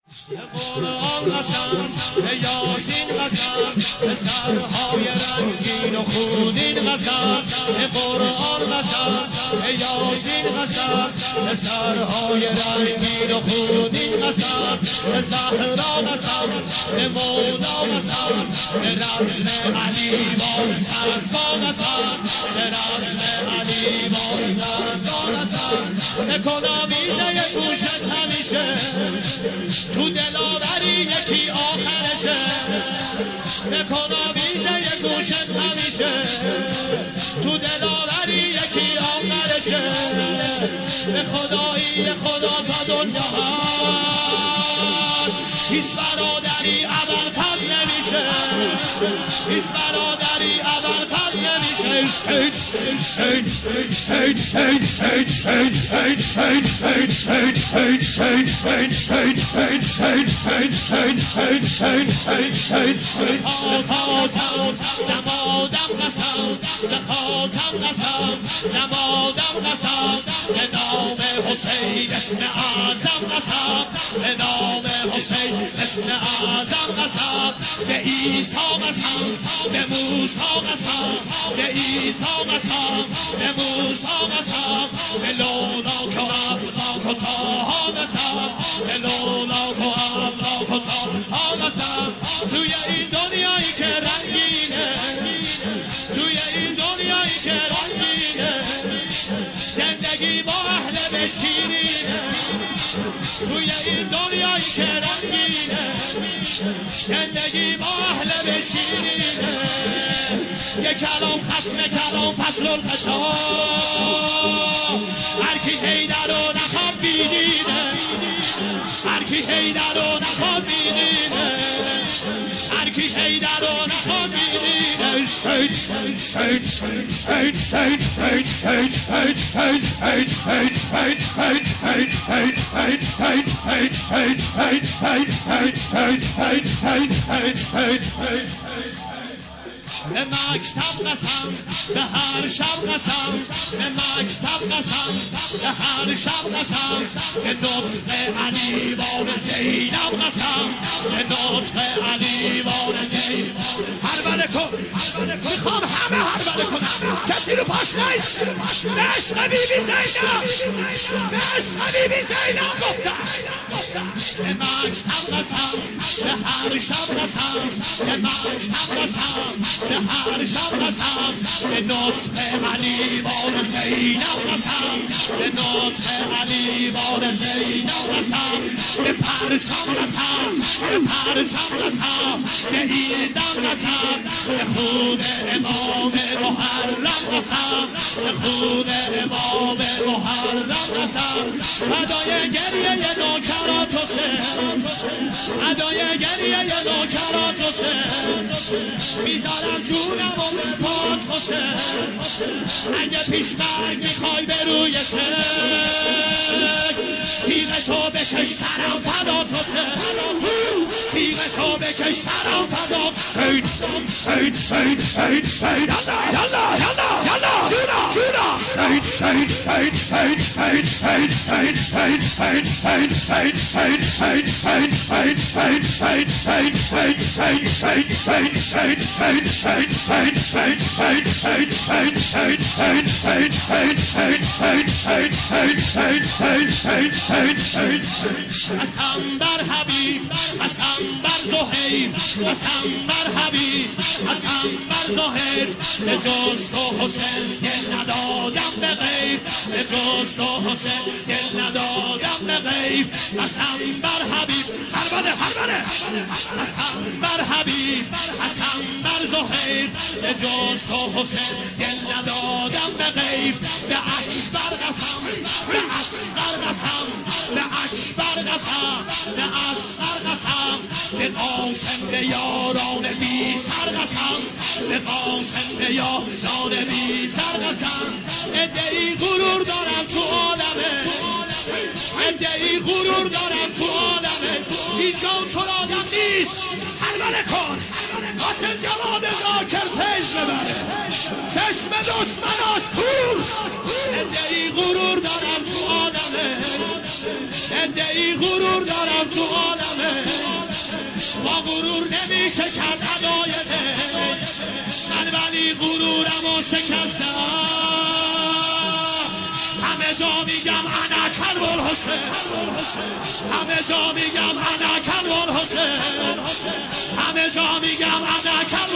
قرآن قسم به یاسین قسم به سرهای رنگین و خونین قسم به قرآن قسم به یاسین قسم به سرهای رنگین و خونین قسم به زهرا قسم به مولا قسم به رسم علی بان صدفا قسم به رسم علی بان صدفا قسم بکن آویزه گوشت همیشه تو دلاوری یکی آخرشه بکن آویزه گوشت همیشه تو دلاوری یکی آخرشه به خدایی خدا تا دنیا هست هیچ برادری اول پس نمیشه هیچ برادری اول پس نمیشه نمادم قسم به خاتم قسم نمادم قسم به نام حسین اسم اعظم قسم به نام حسین اسم اعظم قسم به عیسی قسم به موسی قسم به عیسی قسم به موسی قسم به لولاک و افلاک و طه قسم به لولاک و افلاک و طه قسم توی این دنیایی که رنگینه توی این دنیایی که رنگینه زندگی با اهل بشینینه توی این دنیایی که رنگینه زندگی با اهل بشینینه یک کلام ختم کلام فصل الخطاب هرکی حیدر رو نخواب بیدینه هرکی حیدر رو نخواب بیدینه هرکی حیدر رو نخواب بیدینه به مکتب قسم به هر شب قسم به مکتب قسم به هر شب قسم به نطق علی بان زینب قسم به نطق علی بان زینب هربله کن میخوام همه هربله کنم کسی رو پاش نیست به عشق بیبی زینب به عشق بیبی زینب گفتم به مکتب قسم به هر شب قسم به مکتب قسم به هر شب قسم به نطق علی بان زینب قسم به نطق علی بان زینب قسم به پرچم قسم به پرچم قسم به ایدم قسم به خون امام محرم قسم به خون امام محرم قسم فدای گریه نوکرات حسین فدای گریه نوکرات حسین میذارم جونم و به پات حسین اگه پیشمرگ میخوای به روی چشم تیغ تو بکش سرم فدات حسین تیغ تو بکش سرم فدات یالا جونا قسم بر حبیب قسم بر زهیر قسم بر حبیب قسم بر زهیر به جز تو حسین دل ندادم به غیر به جز تو حسین دل ندادم به غیر قسم بر حبیب هربله قسم بر حبیب قسم بر زهیر به جز تو حسین دل ندادم به غیر به اکبر قسم به اصغر قسم به اکبر قسم به اصغر قسم به قاسم به یاران بی سر قسم به قاسم به یاران بی سر قسم ادعی غرور دارم تو عالمه ادعی غرور دارم تو عالمه اینجا تو آدم نیست هربله کن قاتل جواد ذاکر پیش ببره چشم دشمناش کور ادعی غرور دارم تو آدم آدمه ادعی غرور دارم تو عالمه با غرور نمیشه کرد عدایمه من ولی غرورمو شکستم همه جا میگم انا کلب الحسین همه جا میگم انا کلب الحسین همه جا میگم انا کلب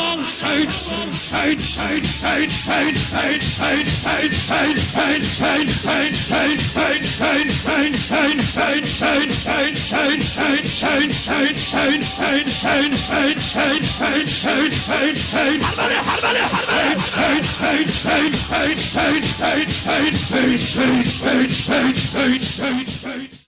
الحسین